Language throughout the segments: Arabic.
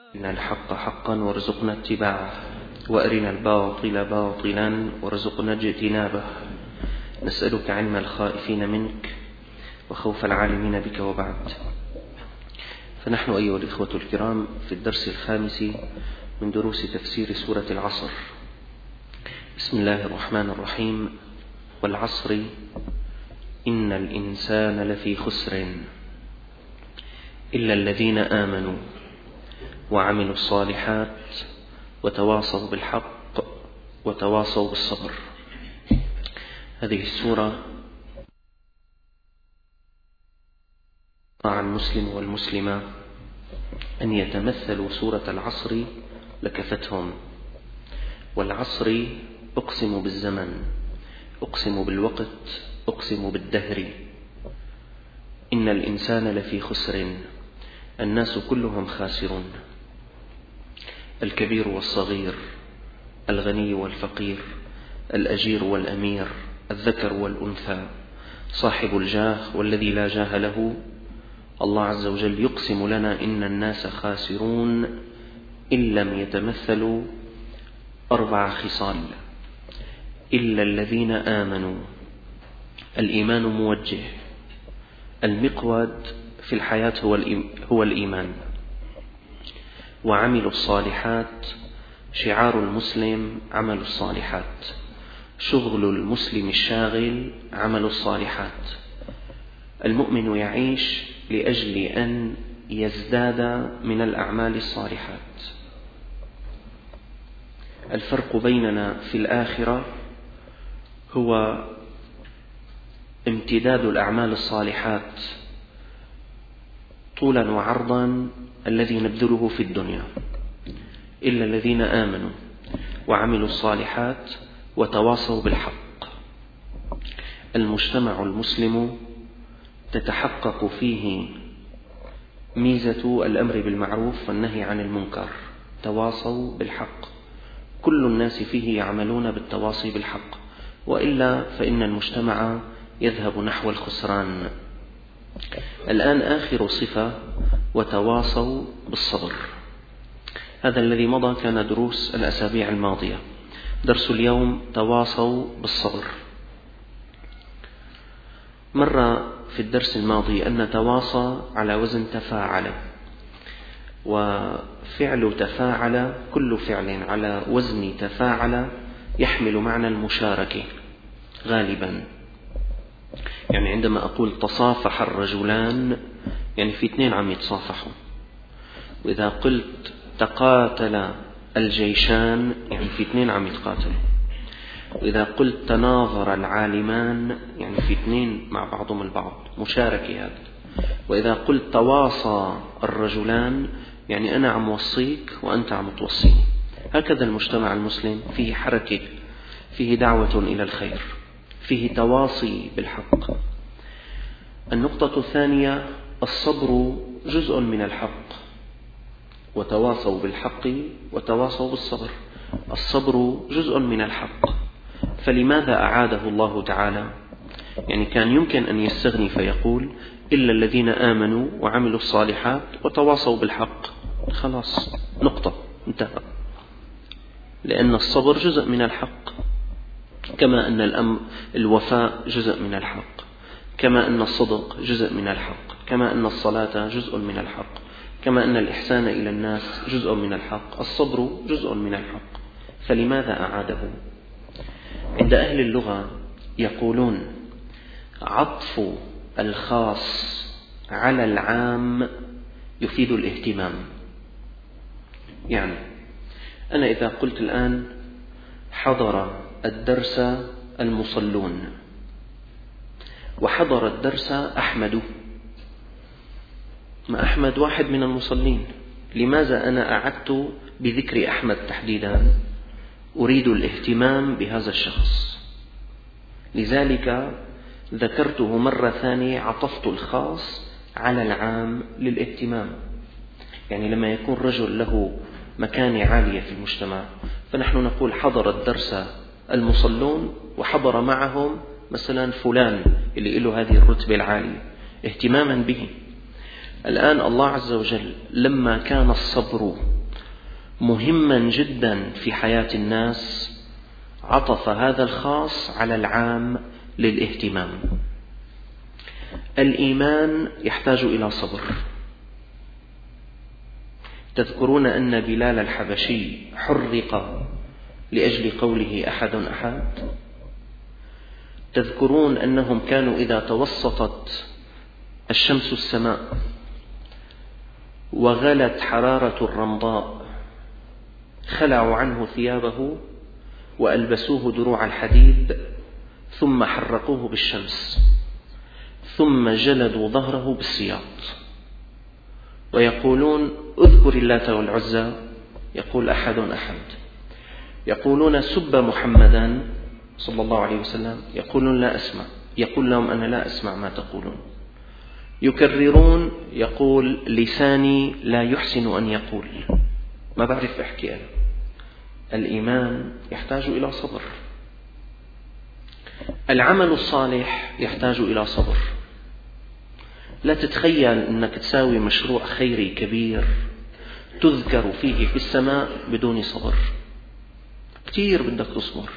أرنا الحق حقا وارزقنا اتباعه، وأرنا الباطل باطلا وارزقنا اجتنابه. نسألك علم الخائفين منك وخوف العالمين بك. وبعد، فنحن أيها الإخوة الكرام في الدرس الخامس من دروس تفسير سورة العصر. بسم الله الرحمن الرحيم. والعصر إن الإنسان لفي خسر إلا الذين آمنوا وعملوا الصالحات وتواصوا بالحق وتواصوا بالصبر. هذه السورة مع المسلم والمسلمة أن يتمثلوا سورة العصر لكفتهم. والعصر أقسم بالزمن، أقسم بالوقت، أقسم بالدهر. إن الإنسان لفي خسر، الناس كلهم خاسرون، الكبير والصغير، الغني والفقير، الأجير والأمير، الذكر والأنثى، صاحب الجاه والذي لا جاه له. الله عز وجل يقسم لنا إن الناس خاسرون إن لم يتمثلوا 4 خصال: إلا الذين آمنوا. الإيمان موجه، المقود في الحياة هو الإيمان. وعملوا الصالحات، شعار المسلم عمل الصالحات، شغل المسلم الشاغل عمل الصالحات. المؤمن يعيش لأجل أن يزداد من الأعمال الصالحات. الفرق بيننا في الآخرة هو امتداد الأعمال الصالحات طولا وعرضا الذي نبذله في الدنيا. إلا الذين آمنوا وعملوا الصالحات وتواصوا بالحق. المجتمع المسلم تتحقق فيه ميزة الأمر بالمعروف والنهي عن المنكر، تواصوا بالحق. كل الناس فيه يعملون بالتواصي بالحق، وإلا فإن المجتمع يذهب نحو الخسران. الآن آخر صفة: وتواصوا بالصبر. هذا الذي مضى كان دروس الأسابيع الماضية. درس اليوم: تواصوا بالصبر. مر في الدرس الماضي أن تواصى على وزن تفاعل، وفعل تفاعل، كل فعل على وزن تفاعل يحمل معنى المشاركة غالبا. يعني عندما أقول تصافح الرجلان يعني في 2 عم يتصافحوا، وإذا قلت تقاتل الجيشان يعني في 2 عم يتقاتلوا، وإذا قلت تناظر العالمان يعني في 2 مع بعضهم البعض، مشاركة هذا. وإذا قلت تواصى الرجلان يعني أنا عم وصيك وأنت عم توصيني. هكذا المجتمع المسلم فيه حركة، فيه دعوة إلى الخير، فيه تواصي بالحق. النقطة الثانية: الصبر جزء من الحق. وتواصوا بالحق وتواصوا بالصبر. الصبر جزء من الحق، فلماذا أعاده الله تعالى؟ يعني كان يمكن أن يستغني فيقول: إلا الذين آمنوا وعملوا الصالحات وتواصوا بالحق، خلاص نقطة انتهى. لأن الصبر جزء من الحق، كما أن الوفاء جزء من الحق، كما أن الصدق جزء من الحق، كما أن الصلاة جزء من الحق، كما أن الإحسان إلى الناس جزء من الحق. الصبر جزء من الحق، فلماذا أعاده؟ عند أهل اللغة يقولون: عطف الخاص على العام يفيد الاهتمام. يعني أنا إذا قلت الآن حضر الدرس المصلون، وحضر الدرس أحمد، ما أحمد واحد من المصلين، لماذا أنا أعدت بذكر أحمد تحديدا؟ أريد الاهتمام بهذا الشخص، لذلك ذكرته مرة ثانية، عطفت الخاص على العام للاهتمام. يعني لما يكون رجل له مكانة عالية في المجتمع، فنحن نقول حضر الدرس المصلون وحضر معهم مثلا فلان اللي له هذه الرتبة العالية اهتماما به. الآن الله عز وجل لما كان الصبر مهما جدا في حياة الناس، عطف هذا الخاص على العام للاهتمام. الإيمان يحتاج إلى صبر. تذكرون أن بلال الحبشي حرق لأجل قوله أحد أحد؟ تذكرون أنهم كانوا إذا توسطت الشمس السماء وغلت حرارة الرمضاء خلعوا عنه ثيابه وألبسوه دروع الحديد ثم حرقوه بالشمس ثم جلدوا ظهره بالسياط، ويقولون اذكر اللات والعزى، يقول أحد أحد. يقولون سب محمدا صلى الله عليه وسلم، يقولون لا أسمع، يقول لهم أنا لا أسمع ما تقولون. يكررون، يقول لساني لا يحسن أن يقول، ما بعرف أحكي أنا. الإيمان يحتاج إلى صبر. العمل الصالح يحتاج إلى صبر. لا تتخيل أنك تساوي مشروع خيري كبير تذكر فيه في السماء بدون صبر. كتير بدك تصبر.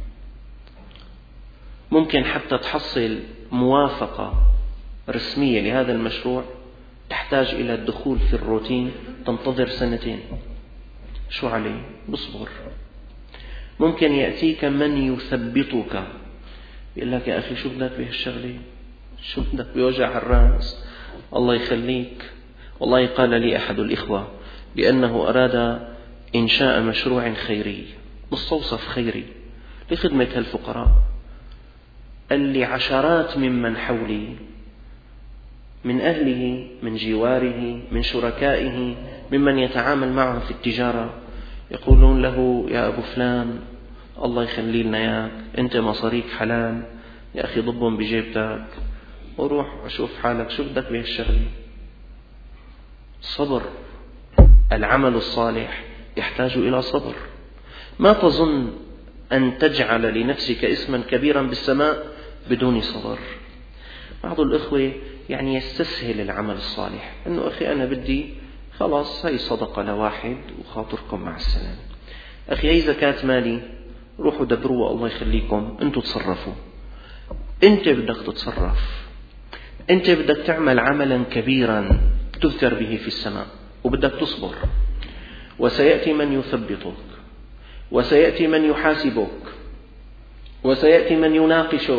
ممكن حتى تحصل موافقة رسمية لهذا المشروع تحتاج إلى الدخول في الروتين، تنتظر 2 سنين. شو عليه؟ بصبر. ممكن يأتيك من يثبطك، يقول لك يا أخي شو بدك بهالشغلة، شو بدك بوجع الرأس، الله يخليك. والله قال لي أحد الإخوة بأنه أراد إنشاء مشروع خيري، مستوصف خيري لخدمة الفقراء. قال لي عشرات ممن حولي، من أهله، من جواره، من شركائه، ممن يتعامل معه في التجارة، يقولون له يا أبو فلان الله يخلي لنا ياك، أنت مصاريك حلال، يا أخي ضبهم بجيبتك وروح أشوف حالك، شو بدك بهالشغلة. صبر. العمل الصالح يحتاج إلى صبر. ما تظن أن تجعل لنفسك اسما كبيرا بالسماء بدون صبر. بعض الإخوة يعني يستسهل العمل الصالح، أنه أخي أنا بدي خلاص هاي صدقة لواحد وخاطركم مع السلامة، أخي هاي زكاة مالي روحوا دبروا الله يخليكم، أنتوا تصرفوا. أنت بدك تتصرف، أنت بدك تعمل عملا كبيرا تذكر به في السماء، وبدك تصبر. وسيأتي من يثبطك، وسيأتي من يحاسبك، وسيأتي من يناقشك،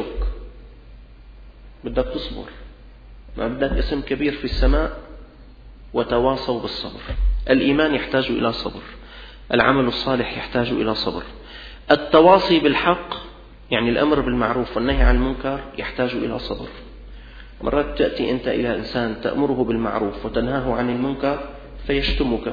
بدك تصبر. ما بدك اسم كبير في السماء. وتواصوا بالصبر. الإيمان يحتاج إلى صبر. العمل الصالح يحتاج إلى صبر. التواصي بالحق يعني الأمر بالمعروف والنهي عن المنكر يحتاج إلى صبر. مرات تأتي أنت إلى إنسان تأمره بالمعروف وتنهاه عن المنكر فيشتمك.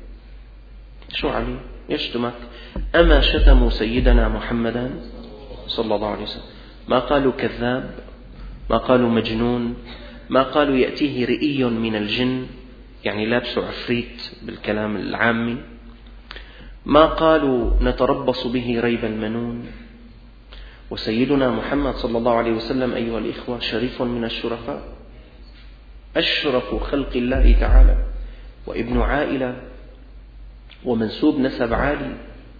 شو عليه؟ يشتمك. أما شتموا سيدنا محمدا صلى الله عليه وسلم ما قالوا كذاب، ما قالوا مجنون، ما قالوا يأتيه رئي من الجن يعني لابس عفريت بالكلام العامي، ما قالوا نتربص به ريب المنون. وسيدنا محمد صلى الله عليه وسلم أيها الإخوة شريف من الشرفاء، أشرف خلق الله تعالى، وابن عائلة ومنسوب نسب عالي.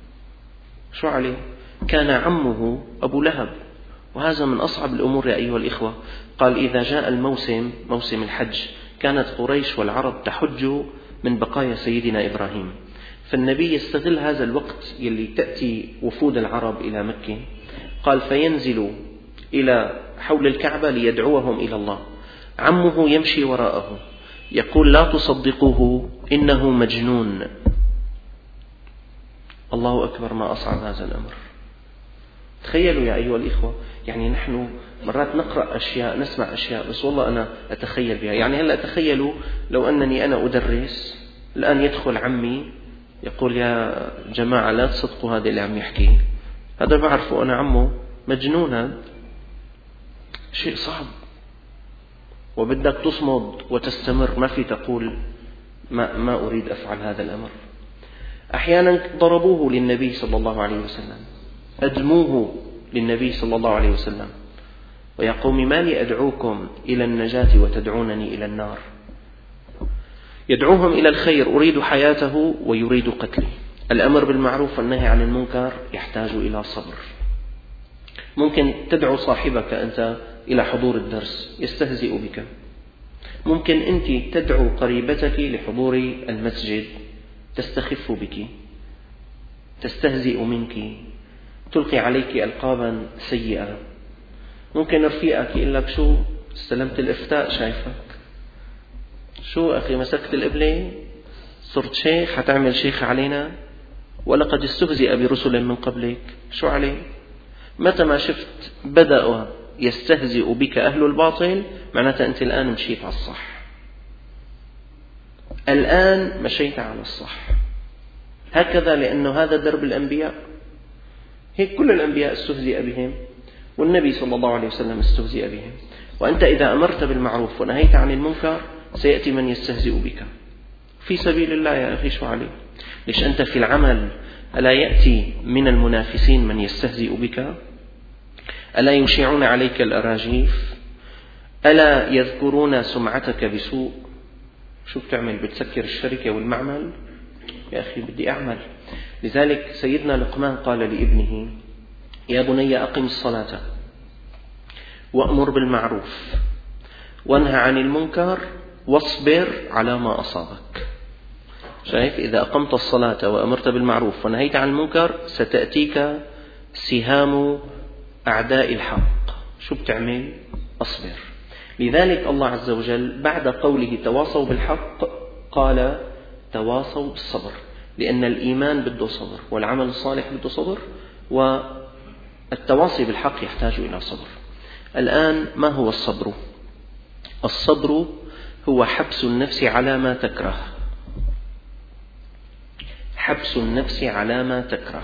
شو عليه؟ كان عمه أبو لهب، وهذا من أصعب الأمور يا أيها الإخوة. قال إذا جاء الموسم، موسم الحج، كانت قريش والعرب تحج من بقايا سيدنا إبراهيم، فالنبي يستغل هذا الوقت يلي تأتي وفود العرب إلى مكة، قال فينزل إلى حول الكعبة ليدعوهم إلى الله. عمه يمشي وراءه يقول لا تصدقوه إنه مجنون. الله أكبر، ما أصعب هذا الأمر. تخيلوا يا أيها الإخوة، يعني نحن مرات نقرأ أشياء، نسمع أشياء، بس والله أنا أتخيل بها. يعني هلأ تخيلوا لو أنني أنا أدرس الآن يدخل عمي يقول يا جماعة لا تصدقوا هذا اللي عم يحكي، هذا بعرفه أنا عمه مجنون. هذا شيء صعب، وبدك تصمد وتستمر، ما في تقول ما أريد أفعل هذا الأمر. أحيانا ضربوه للنبي صلى الله عليه وسلم، أدموه للنبي صلى الله عليه وسلم، ويا قوم ما لي أدعوكم إلى النجاة وتدعونني إلى النار. يدعوهم إلى الخير أريد حياته ويريد قتلي. الأمر بالمعروف والنهي عن المنكر يحتاج إلى صبر. ممكن تدعو صاحبك أنت إلى حضور الدرس يستهزئ بك، ممكن أنت تدعو قريبتك لحضور المسجد تستخف بك، تستهزئ منك، تلقي عليك ألقابا سيئة. ممكن رفيقك يقول لك شو استلمت الإفتاء شايفك، شو أخي مسكت القبلة صرت شيخ حتعمل شيخ علينا، ولقد استهزئ برسل من قبلك، شو عليه؟ متى ما شفت بدأ يستهزئ بك أهل الباطل معناته أنت الآن مشيت على الصح، الآن مشيت على الصح. هكذا، لأنه هذا درب الأنبياء، هيك كل الأنبياء استهزئ بهم، والنبي صلى الله عليه وسلم استهزئ بهم. وأنت إذا أمرت بالمعروف ونهيت عن المنكر سيأتي من يستهزئ بك في سبيل الله. يا أخي شو عليه؟ ليش أنت في العمل ألا يأتي من المنافسين من يستهزئ بك؟ ألا يشيعون عليك الأراجيف؟ ألا يذكرون سمعتك بسوء؟ شو بتعمل؟ بتسكر الشركة والمعمل؟ يا أخي بدي أعمل. لذلك سيدنا لقمان قال لابنه: يا بني أقم الصلاة وأمر بالمعروف وانهى عن المنكر واصبر على ما أصابك. شايف؟ إذا أقمت الصلاة وأمرت بالمعروف ونهيت عن المنكر ستأتيك سهام أعداء الحق. شو بتعمل؟ أصبر. لذلك الله عز وجل بعد قوله تواصوا بالحق قال تواصوا بالصبر، لأن الإيمان بده صبر، والعمل الصالح بده صبر، والتواصي بالحق يحتاج إلى صبر. الآن ما هو الصبر؟ الصبر هو حبس النفس على ما تكره، حبس النفس على ما تكره.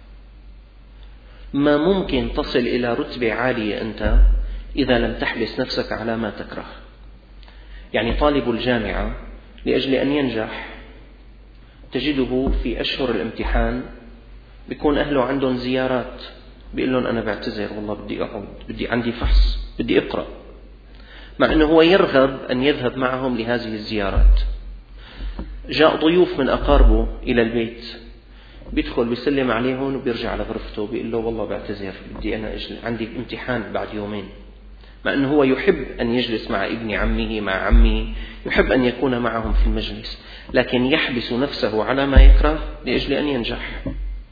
ما ممكن تصل إلى رتبة عالية أنت إذا لم تحبس نفسك على ما تكره. يعني طالب الجامعة لأجل أن ينجح تجده في أشهر الامتحان بيكون أهله عندهم زيارات، بيقول لهم أنا بعتذر والله بدي أقعد، بدي عندي فحص، بدي أقرأ، مع أنه هو يرغب أن يذهب معهم لهذه الزيارات. جاء ضيوف من أقاربه إلى البيت، بيدخل بيسلم عليهم وبيرجع لغرفته بيقول له والله بعتذر بدي أنا عندي امتحان بعد يومين، مع أنه هو يحب أن يجلس مع ابن عمه مع عمه، يحب أن يكون معهم في المجلس، لكن يحبس نفسه على ما يكره لأجل أن ينجح.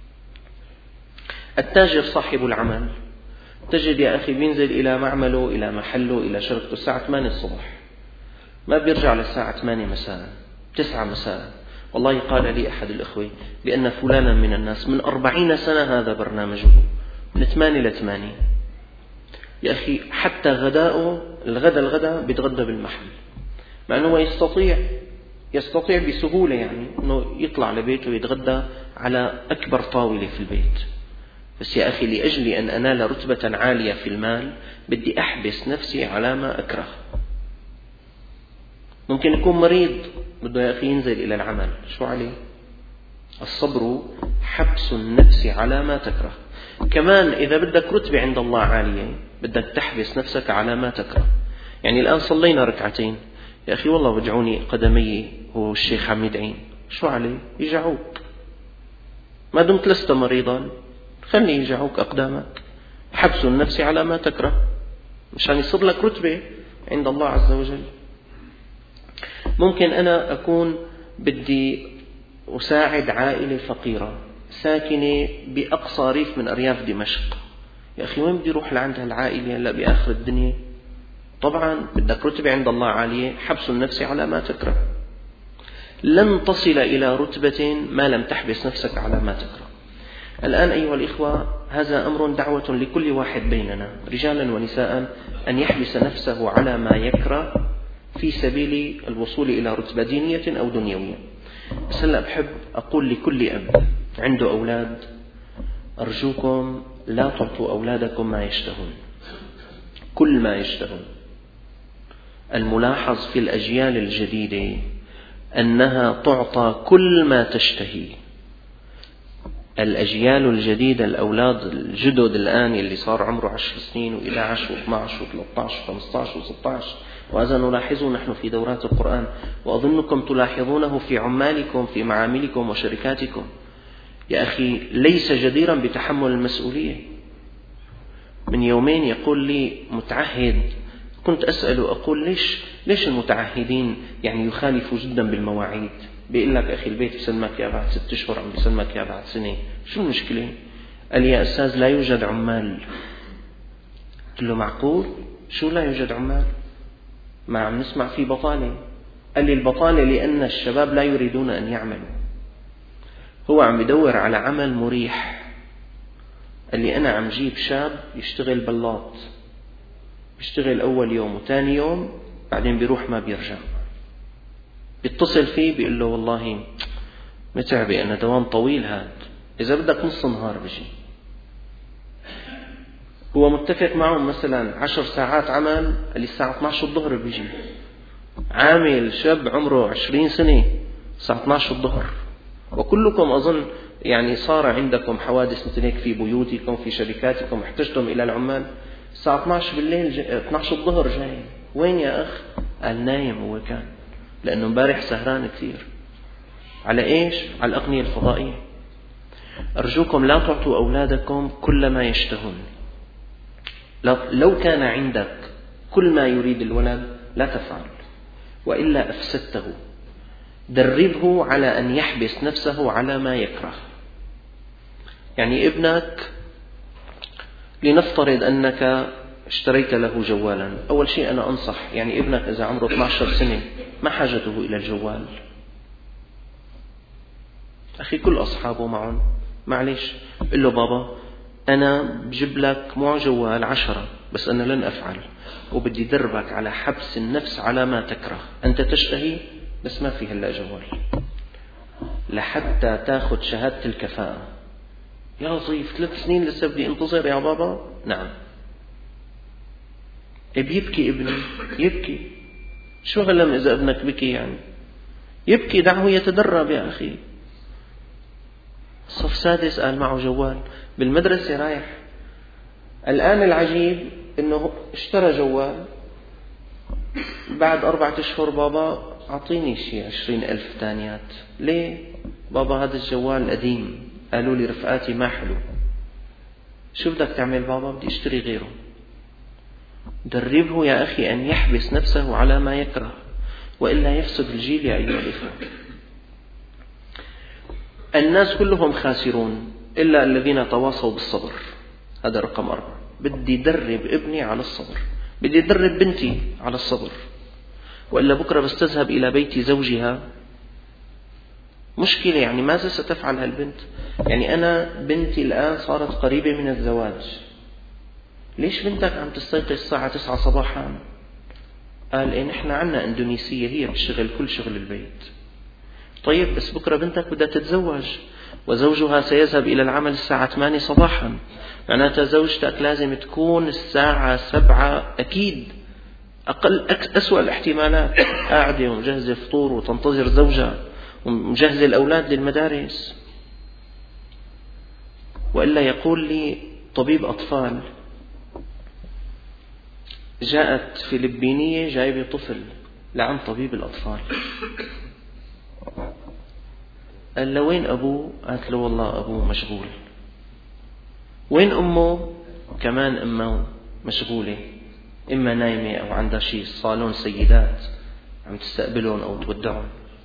التاجر صاحب العمل تجد يا أخي بينزل إلى معمله إلى محله إلى شركته الساعة 8 الصبح، ما بيرجع للساعة 8 مساء 9 مساء. والله قال لي أحد الإخوة بأن فلانا من الناس من 40 سنة هذا برنامجه من 8 ل 8. يا أخي حتى غداءه الغداء بيتغدى بالمحل، مع أنه يستطيع بسهولة يعني أنه يطلع لبيته ويتغدى على أكبر طاولة في البيت. بس يا أخي لأجل أن أنال رتبة عالية في المال بدي أحبس نفسي على ما أكره. ممكن يكون مريض بده يا أخي ينزل إلى العمل، شو عليه؟ الصبر حبس النفس على ما تكره. كمان إذا بدك رتبة عند الله عالية بدك تحبس نفسك على ما تكره. يعني الآن صلينا ركعتين، يا أخي والله وجعوني قدمي والشيخ عم يدعين، شو عليه؟ يجعوك، ما دمت لست مريضا خلي يجعوك أقدامك. حبس النفس على ما تكره مشان يصير لك رتبة عند الله عز وجل. ممكن أنا أكون بدي أساعد عائلة فقيرة ساكنة بأقصى ريف من أرياف دمشق، يا أخي وين بدي أروح لعند هالعائلة هلا بآخر الدنيا؟ طبعا بدك رتبة عند الله عالية، حبس النفس على ما تكره. لن تصل إلى رتبة ما لم تحبس نفسك على ما تكره. الآن أيها الإخوة هذا أمر دعوة لكل واحد بيننا رجالا ونساء أن يحبس نفسه على ما يكره في سبيل الوصول إلى رتبة دينية أو دنيوية. بس هلا بحب أقول لكل أب عنده أولاد أرجوكم لا تعطوا أولادكم ما يشتهون، كل ما يشتهون. الملاحظ في الأجيال الجديدة أنها تعطى كل ما تشتهي. الأجيال الجديدة الأولاد الجدد الآن اللي صار عمره 10 سنين و11 و12 و13 و15 و16 وهذا نلاحظه نحن في دورات القرآن، وأظنكم تلاحظونه في عمالكم في معاملكم وشركاتكم. يا أخي ليس جديرا بتحمل المسؤولية. من يومين يقول لي متعهد، كنت أسأله أقول ليش المتعهدين يعني يخالفوا جدا بالمواعيد؟ بيقول لك أخي البيت بسلمك يا بعد 6 أشهر، عم بسلمك يا بعد سنة، شو المشكلة؟ قال لي يا أستاذ لا يوجد عمال. قلت له معقول؟ شو لا يوجد عمال؟ ما عم نسمع في بطالة. قال لي البطالة لأن الشباب لا يريدون أن يعملوا، هو عم يدور على عمل مريح. قال لي أنا عم جيب شاب يشتغل بلاط، بيشتغل أول يوم وثاني يوم بعدين بيروح ما بيرجع. بيتصل فيه بيقول له والله متعبي أنا دوام طويل هاد، إذا بدك نص نهار بيجي. هو متفق معهم مثلا 10 ساعات عمل، قال لي الساعة 12 الظهر بيجي. عامل شاب عمره 20 سنة الساعة 12 الظهر. وكلكم أظن يعني صار عندكم حوادث مثل هيك في بيوتكم في شركاتكم، احتجتم إلى العمال الساعة 12 بالليل 12 الظهر جاي. وين يا أخ؟ قال نايم. هو كان لأنه امبارح سهران كثير. على إيش؟ على الأغنية الفضائية. أرجوكم لا تعطوا أولادكم كل ما يشتهون. لو كان عندك كل ما يريد الولد لا تفعل، وإلا أفسدته. دربه على أن يحبس نفسه على ما يكره. يعني ابنك لنفترض أنك اشتريت له جوالا، أول شيء أنا أنصح يعني ابنك إذا عمره 12 سنة ما حاجته إلى الجوال. أخي كل أصحابه معهم، معلش قل له بابا أنا بجيب لك مو جوال 10، بس أنا لن أفعل، وبدي دربك على حبس النفس على ما تكره. أنت تشتهي بس ما في هلا جوال لحتى تاخذ شهادة الكفاءة. يا لطيف 3 سنين لسه بدي انتظر يا بابا؟ نعم. بيبكي ابني، يبكي. شو غلم إذا ابنك بكي؟ يعني يبكي، دعه يتدرب يا أخي. صف سادس قال معه جوال، بالمدرسة رايح. الآن العجيب إنه اشترى جوال، بعد 4 أشهر بابا أعطيني شيء 20,000 ثانيات. ليه؟ بابا هذا الجوال قديم، قالوا لي رفقاتي ما حلو. شو بدك تعمل بابا؟ بدي اشتري غيره. دربه يا أخي أن يحبس نفسه على ما يكره، وإلا يفسد الجيل يا أيها الإخوة. الناس كلهم خاسرون إلا الذين تواصوا بالصبر. هذا رقم 4. بدي درب ابني على الصبر، بدي درب بنتي على الصبر، وإلا بكرة بس تذهب إلى بيت زوجها مشكلة. يعني ماذا ستفعل هالبنت؟ يعني أنا بنتي الآن صارت قريبة من الزواج. ليش بنتك عم تستيقظ الساعة 9 صباحا؟ قال إيه نحن عنا إندونيسية هي بتشتغل كل شغل البيت. طيب بس بكرة بنتك بدها تتزوج وزوجها سيذهب إلى العمل الساعة 8 صباحا، معناتها زوجتك لازم تكون الساعة 7 أكيد، أقل أسوأ الاحتمالات قاعدة ومجهزة فطور وتنتظر زوجها ومجهزة الأولاد للمدارس. وإلا يقول لي طبيب أطفال جاءت فلبينية جايبة طفل لعند طبيب الأطفال، قال له وين أبوه؟ قالت له والله أبوه مشغول. وين أمه؟ كمان أمه مشغولة، إما نايمة أو عندها شيء صالون سيدات عم تستقبلهم أو تودعهم.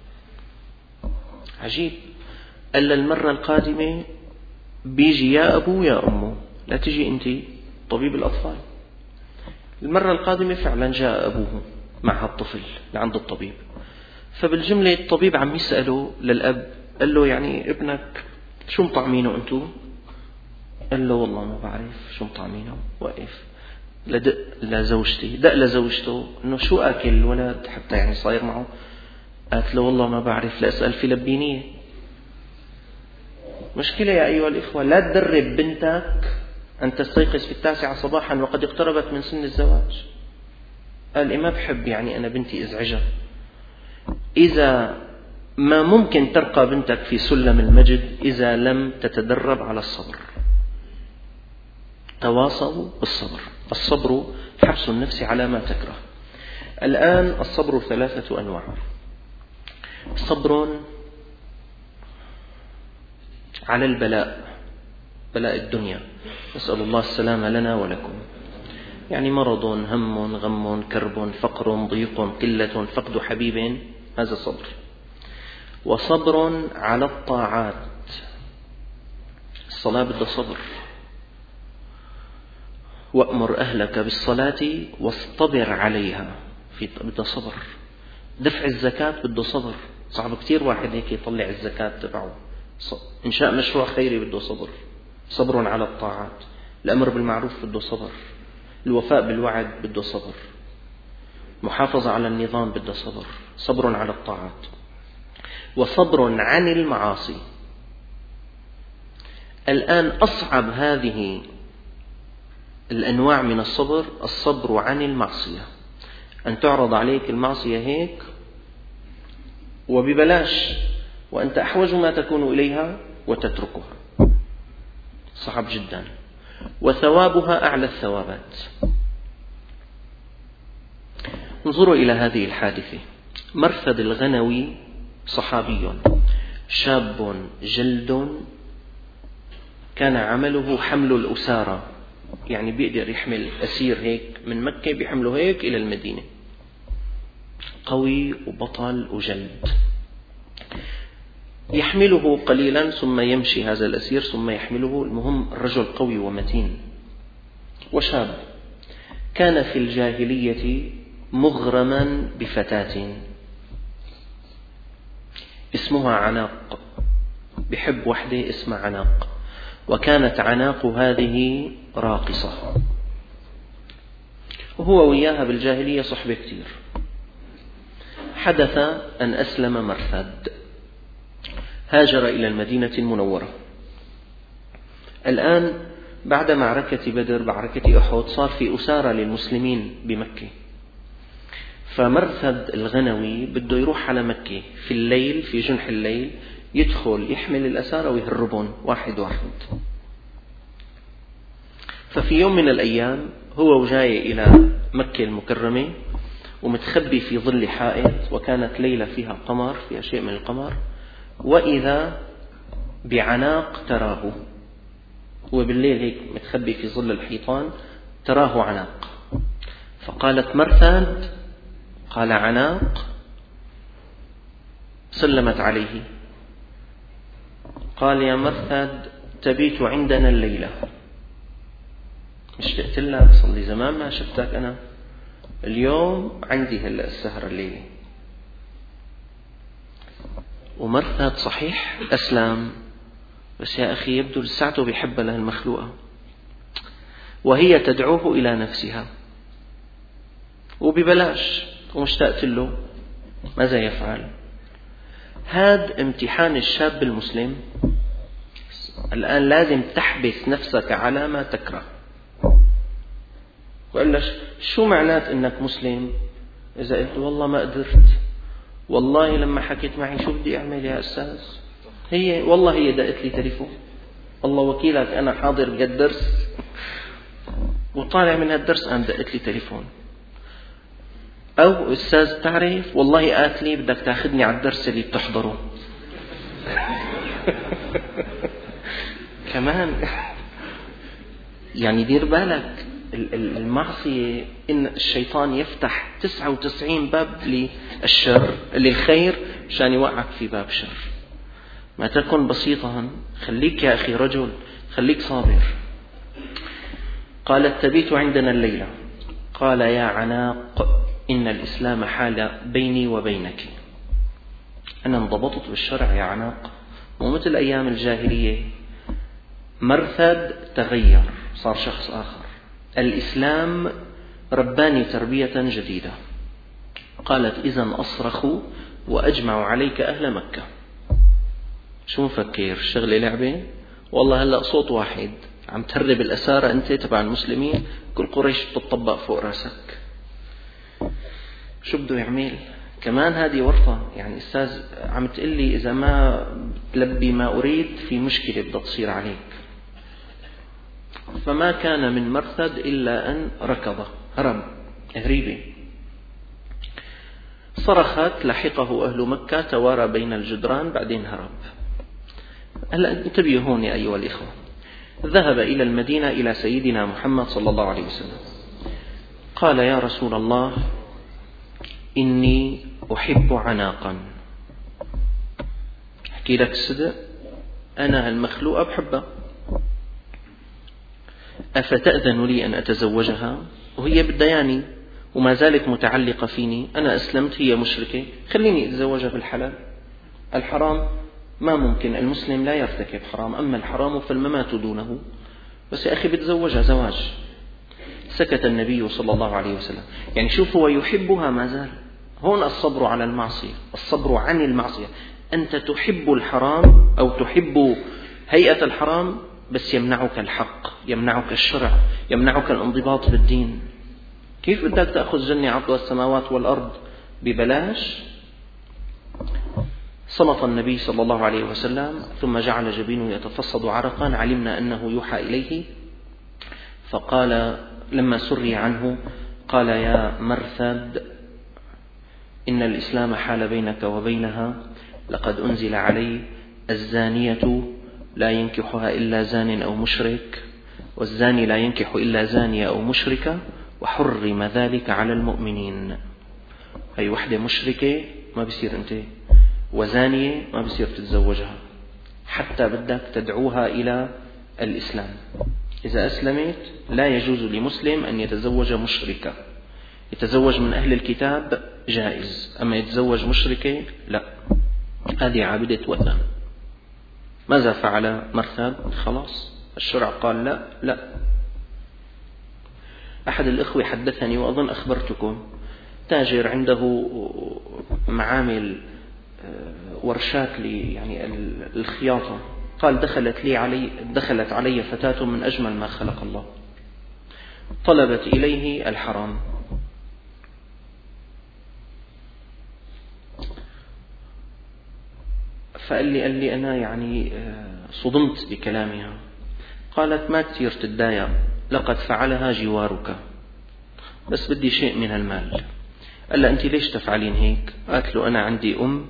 عجيب. قال المرة القادمة بيجي يا أبوه يا أمه، لا تجي أنت طبيب الأطفال. المرة القادمة فعلا جاء أبوه مع الطفل لعند الطبيب. فبالجملة الطبيب عم يسأله للأب، قال له يعني ابنك شو مطعمينه أنتو؟ قال له والله ما بعرف شو مطعمينه. وقف لدق لزوجتي، دق لزوجته إنه شو أكل الولد حتى يعني صاير معه. قالت له والله ما بعرف، لأسأل فلبينية. مشكلة يا أيها الإخوة. لا تدرب بنتك أن تستيقظ في 9 صباحا وقد اقتربت من سن الزواج. قال إيه ما بحب يعني أنا بنتي إزعجها. إذا ما ممكن ترقى بنتك في سلم المجد إذا لم تتدرب على الصبر. تواصلوا بالصبر. الصبر حبس النفس على ما تكره. الآن الصبر 3 أنواع. صبر على البلاء، بلاء الدنيا، نسأل الله السلامة لنا ولكم، يعني مرض، هم، غم، كرب، فقر، ضيق، قلة، فقد حبيب، هذا صبر. وصبر على الطاعات، الصلاة بدها صبر، وأمر أهلك بالصلاة واصطبر عليها، بدها صبر. دفع الزكاة بده صبر، صعب كتير واحد هيك يطلع الزكاة تبعه. إنشاء مشروع خيري بده صبر، صبر على الطاعات. الأمر بالمعروف بده صبر، الوفاء بالوعد بده صبر، محافظة على النظام بده صبر، صبر على الطاعات. وصبر عن المعاصي. الآن أصعب هذه الأنواع من الصبر الصبر عن المعصية، أن تعرض عليك المعصية هيك وببلاش وأنت أحوج ما تكون إليها وتتركها، صعب جدا، وثوابها أعلى الثوابات. انظروا إلى هذه الحادثة. مرثد الغنوي صحابي شاب جلد، كان عمله حمل الأسارة، يعني بيقدر يحمل أسير هيك من مكة، بيحمله هيك إلى المدينة، قوي وبطل وجلد. يحمله قليلا ثم يمشي هذا الأسير ثم يحمله، المهم الرجل قوي ومتين وشاب. كان في الجاهلية مغرما بفتاة اسمها عناق، بحب وحده اسمها عناق، وكانت عناق هذه راقصة، وهو وياها بالجاهلية صحبة كتير. حدث أن أسلم مرثد، هاجر إلى المدينة المنورة. الآن بعد معركة بدر، معركة أحد، صار في أسارة للمسلمين بمكة، فمرثد الغنوي بده يروح على مكة في الليل، في جنح الليل، يدخل يحمل الأسارة ويهربون واحد واحد. ففي يوم من الأيام هو وجاي إلى مكة المكرمة ومتخبي في ظل حائط، وكانت ليلة فيها قمر، فيها شيء من القمر، وإذا بعناق تراه، هو بالليل هيك متخبي في ظل الحيطان، تراه عناق. فقالت مرثد، قال عناق، سلمت عليه، قال يا مرثد تبيت عندنا الليلة. اشتقت لك، صار لي زمان ما شفتك، أنا اليوم عندي هلأ السهرة الليلة. ومرثد صحيح أسلم، بس يا أخي يبدو لساعته بيحبها لها المخلوقة، وهي تدعوه إلى نفسها وببلاش ومشتاقت له، ماذا يفعل؟ هذا امتحان الشاب المسلم. الآن لازم تحبس نفسك على ما تكره. وقال لك شو معنات إنك مسلم؟ إذا قلت والله ما قدرت، والله لما حكيت معي شو بدي أعمل يا أستاذ، والله هي دقت لي تليفون، الله وكيلك أنا حاضر بجد درس وطالع من هالدرس أنا دقت لي تليفون، أو أستاذ تعرف والله قالت لي بدك تاخذني على الدرس اللي بتحضره. كمان يعني دير بالك، المعصية إن الشيطان يفتح 99 باب للشر للخير عشان يوقعك في باب شر. ما تكن بسيطا، خليك يا أخي رجل، خليك صابر. قالت تبيت عندنا الليلة. قال يا عناق إن الإسلام حال بيني وبينك، أنا انضبطت بالشرع يا عناق، مو مثل أيام الجاهلية. مرثد تغير، صار شخص آخر، الإسلام رباني تربية جديدة. قالت إذن أصرخ وأجمع عليك أهل مكة. شو مفكر شغلة لعبة؟ والله هلأ صوت واحد عم تهرب الأسارة أنت تبع المسلمين، كل قريش بتطبق فوق راسك. شو بده يعمل؟ كمان هذه ورطة، يعني أستاذ عم تقلي إذا ما تلبي ما أريد في مشكلة بدها تصير عليك. فما كان من مرثد إلا أن ركض، هرب هريبة. صرخت، لحقه أهل مكة، توارى بين الجدران، بعدين هرب. هلا انتبهوا هون يا أيها الإخوة. ذهب إلى المدينة إلى سيدنا محمد صلى الله عليه وسلم، قال: يا رسول الله، إني أحب عناقا. أحكي لك الصدق، أنا هالمخلوقة بحبها، أفتأذن لي أن أتزوجها؟ وهي بدياني وما زالت متعلقة فيني، أنا أسلمت، هي مشركة، خليني أتزوجها بالحلال. الحرام ما ممكن، المسلم لا يرتكب حرام، أما الحرام فالممات دونه. بس يا أخي بتزوجها زواج. سكت النبي صلى الله عليه وسلم. يعني شوف، هو يحبها ما زال. هون الصبر على المعصية، الصبر عن المعصية. أنت تحب الحرام أو تحب هيئة الحرام، بس يمنعك الحق، يمنعك الشرع، يمنعك الانضباط بالدين. كيف بدك تأخذ جنة عرضها السماوات والأرض ببلاش؟ صمت النبي صلى الله عليه وسلم، ثم جعل جبينه يتفصد عرقا، علمنا أنه يوحى إليه. فقال لما سري عنه، قال: يا مرثد، إن الإسلام حال بينك وبينها، لقد أنزل علي: الزانية لا ينكحها إلا زان أو مشرك، والزاني لا ينكح إلا زانية أو مشركة، وحرم ذلك على المؤمنين. هي وحدة مشركة ما بيصير أنت، وزانية ما بيصير تتزوجها، حتى بدك تدعوها إلى الإسلام. إذا أسلمت لا يجوز لمسلم أن يتزوج مشركة. يتزوج من أهل الكتاب جائز، أما يتزوج مشركة لا، هذه عابدة وثن. ماذا فعل مرثد؟ خلاص الشرع قال لا لا. أحد الإخوة حدثني، وأظن أخبرتكم، تاجر عنده معامل ورشات يعني الخياطة، قال: دخلت علي فتاة من أجمل ما خلق الله، طلبت إليه الحرام، قال لي أنا يعني صدمت بكلامها. قالت: ما كثير تتضايق، لقد فعلها جوارك، بس بدي شيء من المال. قال لها: أنت ليش تفعلين هيك؟ قالت له: أنا عندي أم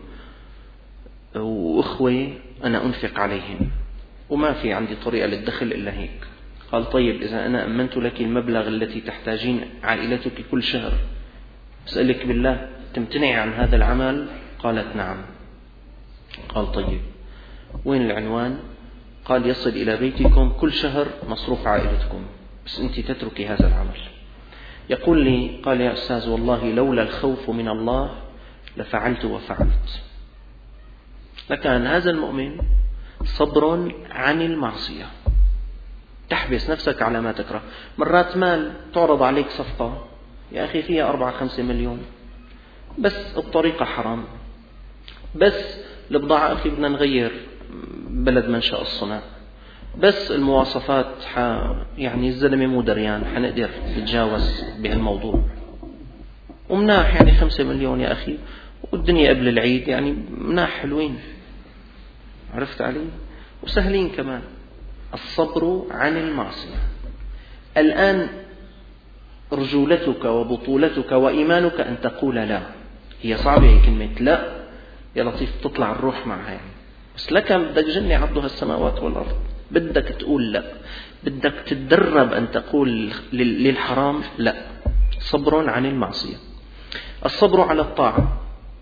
وأخوة أنا أنفق عليهم، وما في عندي طريقة للدخل إلا هيك. قال: طيب، إذا أنا أمنت لك المبلغ التي تحتاجين عائلتك كل شهر، أسألك بالله تمتنعي عن هذا العمل؟ قالت: نعم. قال: طيب، وين العنوان؟ قال: يصل إلى بيتكم كل شهر مصروف عائلتكم، بس أنت تتركي هذا العمل. يقول لي: قال: يا أستاذ، والله لولا الخوف من الله لفعلت وفعلت. لكان هذا المؤمن صبر عن المعصية. تحبس نفسك على ما تكره. مرات مال تعرض عليك صفقة يا أخي فيها 4-5 مليون، بس الطريقة حرام، بس البضاعة أخي بدنا نغير بلد منشأ الصنع، بس المواصفات يعني الزلمة مو دريان، حنقدر نتجاوز بهالموضوع، ومناح يعني 5 مليون يا أخي، والدنيا قبل العيد يعني مناح حلوين، عرفت علي؟ وسهلين كمان. الصبر عن المعصية. الآن رجولتك وبطولتك وإيمانك أن تقول لا. هي صعبة هي كلمة لا يا لطيف، تطلع الروح معها يعني. بس لك بدك جنة عرضها السماوات والأرض، بدك تقول لا، بدك تتدرب أن تقول للحرام لا. صبر عن المعصية. الصبر على الطاعة.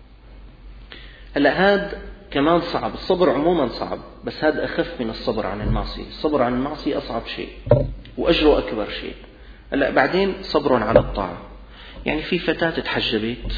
هلا هذا كمان صعب، الصبر عموما صعب، بس هذا أخف من الصبر عن المعصية. الصبر عن المعصية أصعب شيء وأجره أكبر شيء. هلا بعدين صبر على الطاعة. يعني في فتاة تحجبت،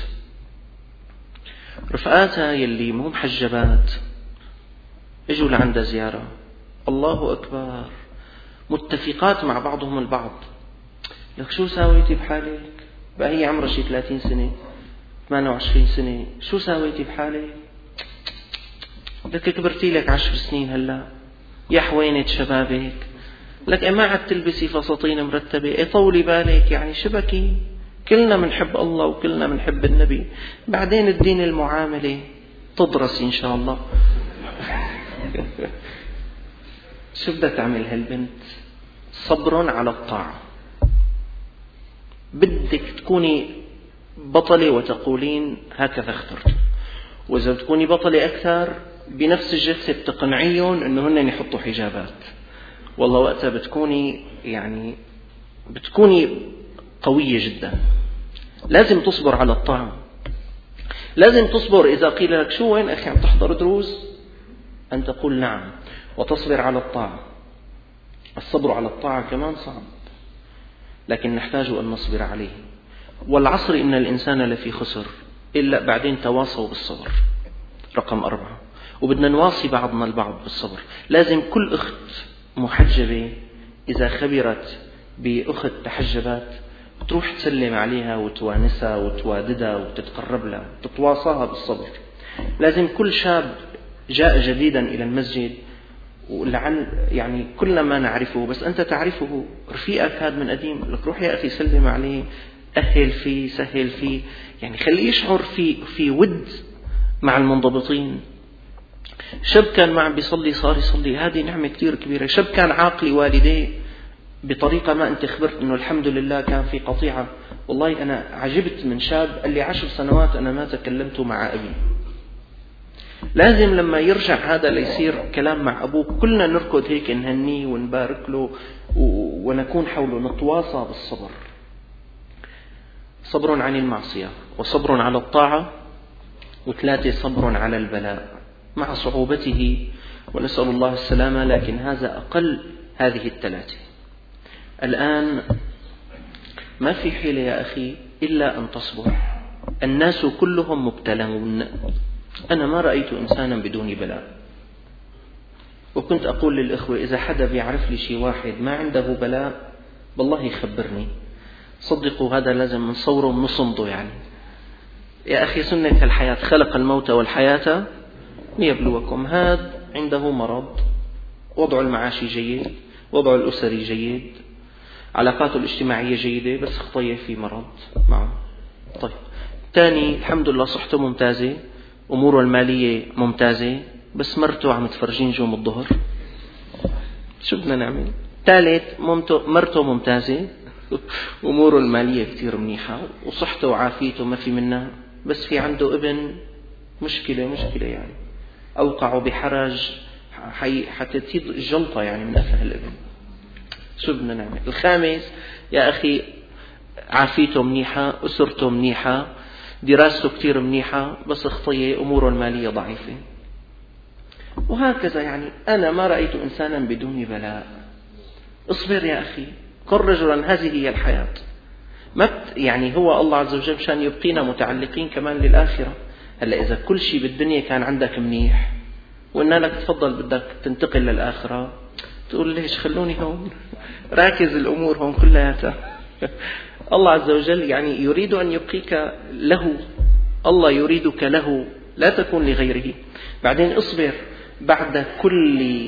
رفقاتها يلي مو محجبات اجوا لعندها زيارة، الله أكبر، متفقات مع بعضهم البعض. لك شو ساويتي بحالك؟ بقى هي عمرها شي 30 سنة 28 سنة، شو ساويتي بحالك؟ لك كبرتي لك 10 سنين هلا، يا حوينة شبابك، لك ما عاد تلبسي فساتين مرتبة، طولي بالك، يعني شبكي، كلنا منحب الله وكلنا منحب النبي، بعدين الدين المعاملة تدرس إن شاء الله. شو بدها تعمل هالبنت؟ صبر على الطاعة. بدك تكوني بطلة وتقولين هكذا اخترت، وإذا بتكوني بطلة أكثر بنفس الجلسة بتقنعيهم إنه هن يحطوا حجابات. والله وقتها بتكوني قوية جدا. لازم تصبر على الطاعة، لازم تصبر إذا قيل لك شو وين أخي عم تحضر دروس أن تقول نعم وتصبر على الطاعة. الصبر على الطاعة كمان صعب، لكن نحتاج أن نصبر عليه. والعصر إن الإنسان لفي خسر إلا بعدين تواصوا بالصبر. رقم 4، وبدنا نواصي بعضنا البعض بالصبر. لازم كل أخت محجبة إذا خبرت بأخت تحجبات تروح تسلم عليها وتوانسها وتواددها وتتقرب لها وتتواصاها بالصبر. لازم كل شاب جاء جديدا إلى المسجد ولعل كلما نعرفه بس أنت تعرفه رفيقك هذا من قديم، لك روح يا أخي سلم عليه، أهل فيه، سهل فيه، خليه يشعر في ود مع المنضبطين. شاب كان ما عم بيصلي صار يصلي، هذه نعمة كتير كبيرة. شاب كان عاقل والديه بطريقة ما أنت خبرت أنه الحمد لله كان في قطيعة. والله أنا عجبت من شاب قال لي 10 سنوات أنا ما تكلمت مع أبي. لازم لما يرجع هذا ليصير كلام مع أبوه كلنا نركض هيك نهنيه ونبارك له ونكون حوله، نتواصى بالصبر. صبر عن المعصية، وصبر على الطاعة، 3 صبر على البلاء مع صعوبته ونسأل الله السلامة، لكن هذا أقل هذه 3. الآن ما في حيلة يا أخي إلا أن تصبر. الناس كلهم مبتلون، أنا ما رأيت إنسانا بدون بلاء. وكنت أقول للإخوة إذا حدا بيعرف لي شيء واحد ما عنده بلاء بالله يخبرني. صدقوا هذا لازم نصوره ونصمده. يا أخي سنة الحياة، خلق الموت والحياة ليبلوكم. هذا عنده مرض، وضعه المعاشي جيد، وضعه الأسري جيد، علاقاته الاجتماعية جيدة، بس خطية في مرض معه. طيب تاني الحمد لله صحته ممتازة، أموره المالية ممتازة، بس مرته عم تفرجين جوم الظهر، شو بدنا نعمل؟ ثالث مرته ممتازة أموره المالية كتير منيحة وصحته وعافيته ما في منها، بس في عنده ابن مشكلة أوقعه بحرج حتى الجلطة من أثر الابن. شو بدنا نعمل؟ الخامس يا أخي عافيته منيحة، أسرته منيحة، دراسته كتير منيحة، بس خطية أموره المالية ضعيفة. وهكذا أنا ما رأيت إنسانا بدون بلاء. اصبر يا أخي، كن رجلا، هذه هي الحياة. هو الله عز وجل مشان يبقينا متعلقين كمان للآخرة. هلا إذا كل شيء بالدنيا كان عندك منيح وإن لك تفضل بدك تنتقل للآخرة، تقول ليش خلوني هون، راكز الأمور هون كلها. الله عز وجل يريد أن يبقيك له، الله يريدك له، لا تكون لغيره. بعدين اصبر، بعد كل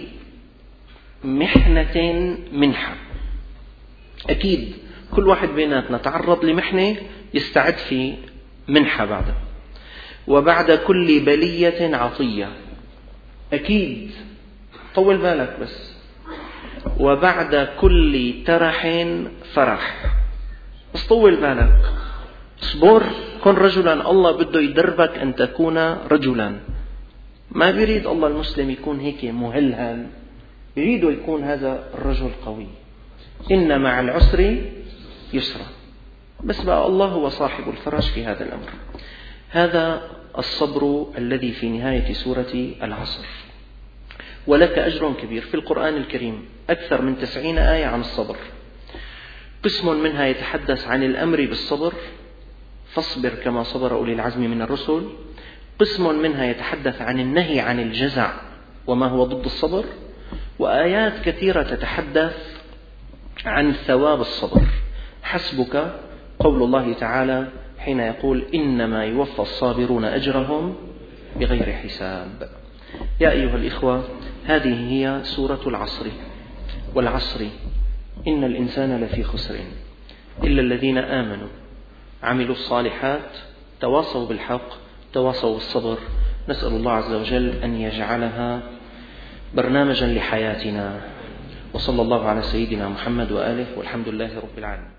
محنة منحة. أكيد كل واحد بيناتنا تعرض لمحنة يستعد في منحة بعدها. وبعد كل بلية عطية، أكيد طول بالك بس. وبعد كل ترح فرح، بس طول بالك، اصبر، كن رجلا. الله بده يدربك أن تكون رجلا. ما بيريد الله المسلم يكون هيك مهلهل، يريده يكون هذا الرجل قوي. إن مع العسر يسرا، بس بقى الله هو صاحب الفرج في هذا الأمر. هذا الصبر الذي في نهاية سورة العصر. ولك أجر كبير في القرآن الكريم، أكثر من 90 آية عن الصبر. قسم منها يتحدث عن الأمر بالصبر، فاصبر كما صبر أولي العزم من الرسل. قسم منها يتحدث عن النهي عن الجزع وما هو ضد الصبر. وآيات كثيرة تتحدث عن ثواب الصبر. حسبك قول الله تعالى حين يقول إنما يوفى الصابرون أجرهم بغير حساب. يا أيها الإخوة، هذه هي سورة العصر. والعصر إن الإنسان لفي خسر إلا الذين آمنوا عملوا الصالحات تواصوا بالحق تواصوا بالصبر. نسأل الله عز وجل أن يجعلها برنامجا لحياتنا. وصلى الله على سيدنا محمد وآله، والحمد لله رب العالمين.